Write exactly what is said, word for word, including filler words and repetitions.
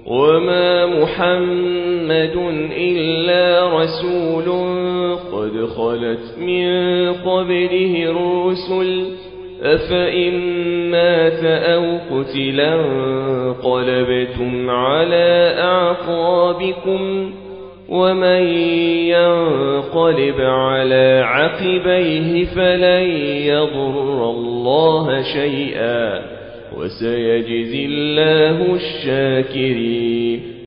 وما محمد إلا رسول قد خلت من قبله الرسل أفإن مات أو قتل انقلبتم على أعقابكم ومن ينقلب على عقبيه فلن يضر الله شيئا وسيجزي الله الشاكرين.